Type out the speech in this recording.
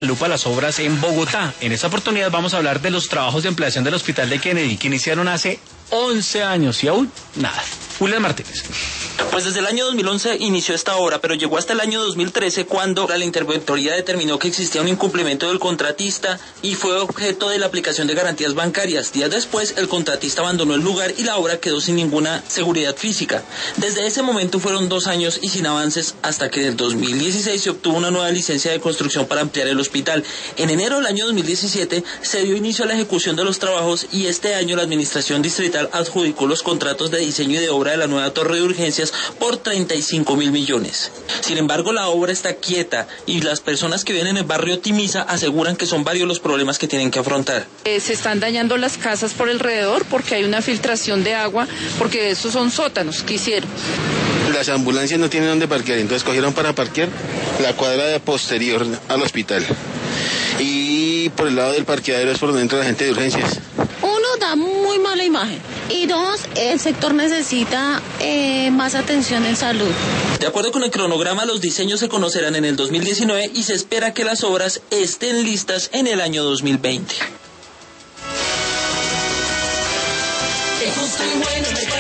Lupa las obras en Bogotá. En esta oportunidad vamos a hablar de los trabajos de ampliación del Hospital de Kennedy, que iniciaron hace 11 años y aún nada. Julián Martínez. Pues desde el año 2011 inició esta obra, pero llegó hasta el año 2013 cuando la interventoría determinó que existía un incumplimiento del contratista y fue objeto de la aplicación de garantías bancarias. Días después, el contratista abandonó el lugar y la obra quedó sin ninguna seguridad física. Desde ese momento fueron 2 años y sin avances hasta que en el 2016 se obtuvo una nueva licencia de construcción para ampliar el hospital. En enero del año 2017 se dio inicio a la ejecución de los trabajos y este año la administración distrital adjudicó los contratos de diseño y de obra de la nueva torre de urgencias por 35.000 millones. Sin embargo, la obra está quieta y las personas que viven en el barrio Timiza aseguran que son varios los problemas que tienen que afrontar. Se están dañando las casas por alrededor porque hay una filtración de agua, porque esos son sótanos que hicieron. Las ambulancias no tienen dónde parquear, entonces cogieron para parquear la cuadra de posterior al hospital. Y por el lado del parqueadero es por donde entra la gente de urgencias. Uno, da muy mala imagen. Y 2, el sector necesita más atención en salud. De acuerdo con el cronograma, los diseños se conocerán en el 2019 y se espera que las obras estén listas en el año 2020.